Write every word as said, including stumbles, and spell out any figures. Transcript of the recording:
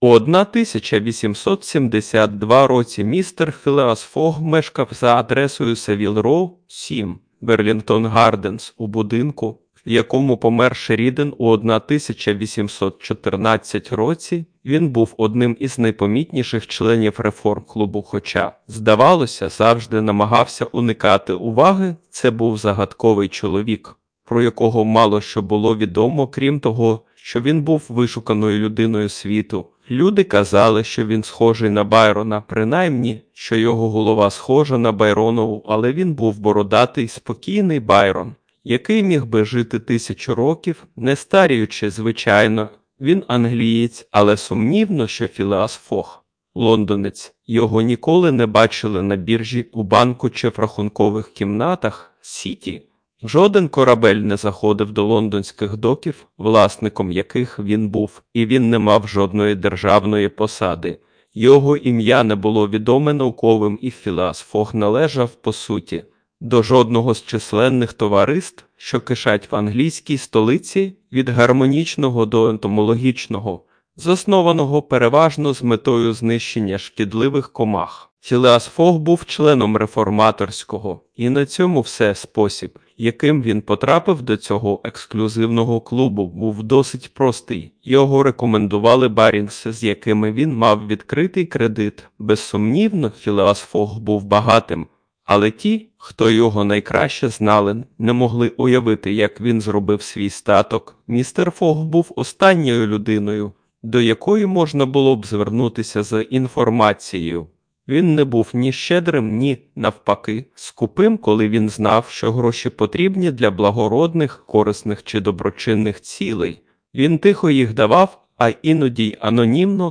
У тисяча вісімсот сімдесят другому році містер Філеас Фог мешкав за адресою Севіл Роу, сім, Берлінгтон Гарденс, у будинку, в якому помер Шеріден у тисяча вісімсот чотирнадцятому році. Він був одним із найпомітніших членів реформ-клубу, хоча, здавалося, завжди намагався уникати уваги. Це був загадковий чоловік, про якого мало що було відомо, крім того, що він був вишуканою людиною світу. Люди казали, що він схожий на Байрона, принаймні, що його голова схожа на Байронову, але він був бородатий, спокійний Байрон, який міг би жити тисячу років, не старіючи, звичайно. Він англієць, але сумнівно, що Філеас Фог – лондонець. Його ніколи не бачили на біржі, у банку чи в рахункових кімнатах Сіті. Жоден корабель не заходив до лондонських доків, власником яких він був, і він не мав жодної державної посади. Його ім'я не було відоме науковим, і Філеас Фог належав, по суті, до жодного з численних товариств, що кишать в англійській столиці, від гармонічного до ентомологічного, заснованого переважно з метою знищення шкідливих комах. Філеас Фог був членом реформаторського, і на цьому все. Спосіб, яким він потрапив до цього ексклюзивного клубу, був досить простий. Його рекомендували Барінси, з якими він мав відкритий кредит. Безсумнівно, Філеас Фог був багатим, але ті, хто його найкраще знали, не могли уявити, як він зробив свій статок. Містер Фог був останньою людиною, до якої можна було б звернутися за інформацією. Він не був ні щедрим, ні, навпаки, скупим, коли він знав, що гроші потрібні для благородних, корисних чи доброчинних цілей. Він тихо їх давав, а іноді й анонімно,